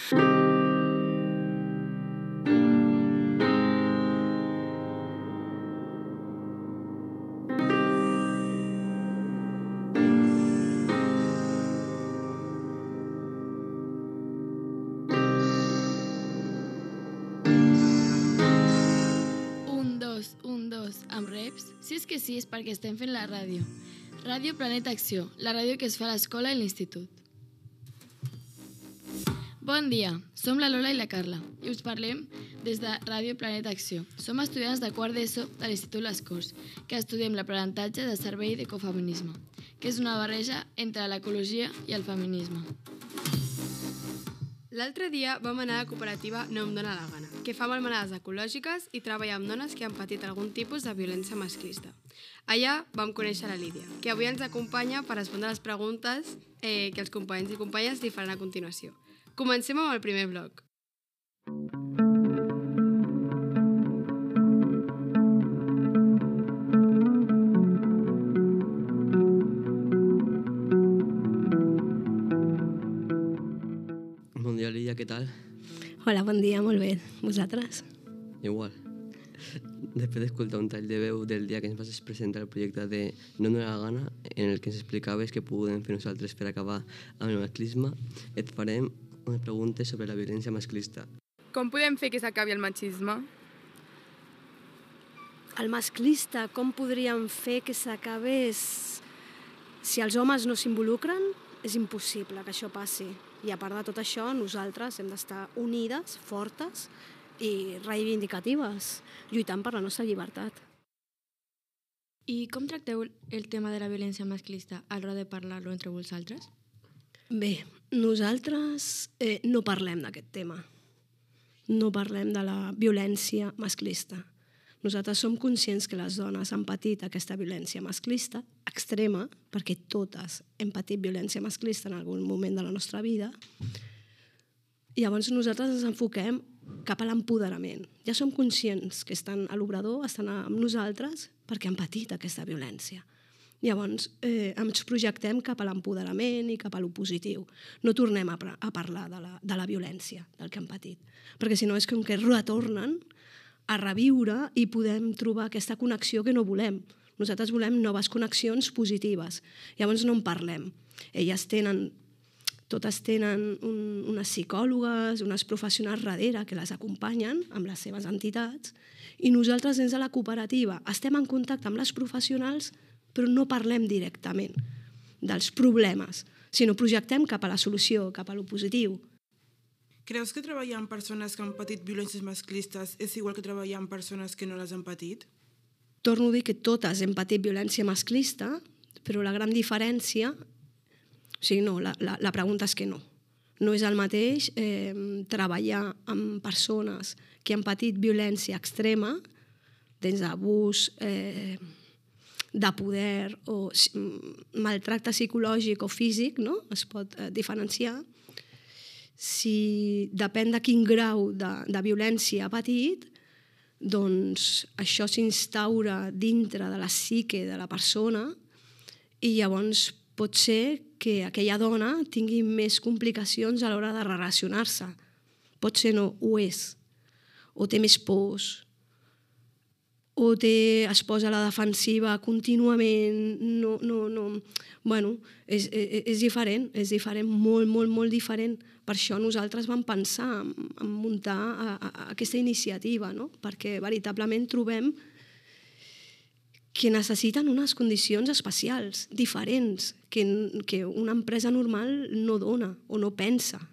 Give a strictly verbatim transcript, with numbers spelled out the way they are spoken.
Amb reps? Si és que sí, és perquè estem fent la ràdio. Ràdio Planeta Acció, la ràdio que es fa a l'escola i l'institut. Bon dia, som la Lola i la Carla i us parlem des de Ràdio Planeta Acció. Som estudiants de quart d'ESO de l'Institut Les Corts, que estudiem l'aprenentatge de servei d'ecofeminisme, que és una barreja entre l'ecologia i el feminisme. L'altre dia vam anar a la cooperativa No em dóna la gana, que fa melmelades ecològiques i treballa amb dones que han patit algun tipus de violència masclista. Allà vam conèixer la Lídia, que avui ens acompanya per respondre les preguntes eh, que els companys i companyes li faran a continuació. Comencem amb el primer bloc. Bon dia, Lídia, què tal? Hola, bon dia, molt bé. Vosaltres? Igual. Després d'escoltar un tall de veu del dia que ens vas presentar el projecte de No em dóna la gana, en el que ens explicaves què podem fer nosaltres per acabar amb el masclisme, et farem unes preguntes sobre la violència masclista. Com podem fer que s'acabi el machisme? El masclista, com podríem fer que s'acabés? Si els homes no s'involucren, és impossible que això passi. I a part de tot això, nosaltres hem d'estar unides, fortes i reivindicatives, lluitant per la nostra llibertat. I com tracteu el tema de la violència masclista a l'hora de parlar-lo entre vosaltres? Bé, nosaltres eh, no parlem d'aquest tema. No parlem de la violència masclista. Nosaltres som conscients que les dones han patit aquesta violència masclista extrema, perquè totes hem patit violència masclista en algun moment de la nostra vida. I llavors nosaltres ens enfoquem cap a l'empoderament. Ja som conscients que estan a l'obrador, estan amb nosaltres perquè han patit aquesta violència. Llavors eh, ens projectem cap a l'empoderament i cap a lo positiu. No tornem a, a parlar de la, de la violència, del que han patit, perquè si no és com que retornen a reviure i podem trobar aquesta connexió que no volem. Nosaltres volem noves connexions positives. Llavors no en parlem. Elles tenen, totes tenen un, unes psicòlogues, unes professionals darrere que les acompanyen amb les seves entitats i nosaltres dins de la cooperativa estem en contacte amb les professionals però no parlem directament dels problemes, sinó projectem cap a la solució, cap a lo positiu. Creus que treballar amb persones que han patit violències masclistes és igual que treballar amb persones que no les han patit? Torno a dir que totes hem patit violència masclista, però la gran diferència... O sigui, no, la, la, la pregunta és que no. No és el mateix eh, treballar amb persones que han patit violència extrema, des d'abús eh, de poder o maltracte psicològic o físic, no? Es pot eh, diferenciar. Si depèn de quin grau de, de violència ha patit, doncs això s'instaura dintre de la psique de la persona i llavors pot ser que aquella dona tingui més complicacions a l'hora de relacionar-se. Pot ser no, ho és. O té més pors, o té, es posa a la defensiva contínuament, no, no, no... Bueno, és, és, és diferent, és diferent, molt, molt, molt diferent. Per això nosaltres vam pensar en, en muntar a, a, a aquesta iniciativa, no? Perquè veritablement trobem que necessiten unes condicions especials, diferents, que, que una empresa normal no dona o no pensa.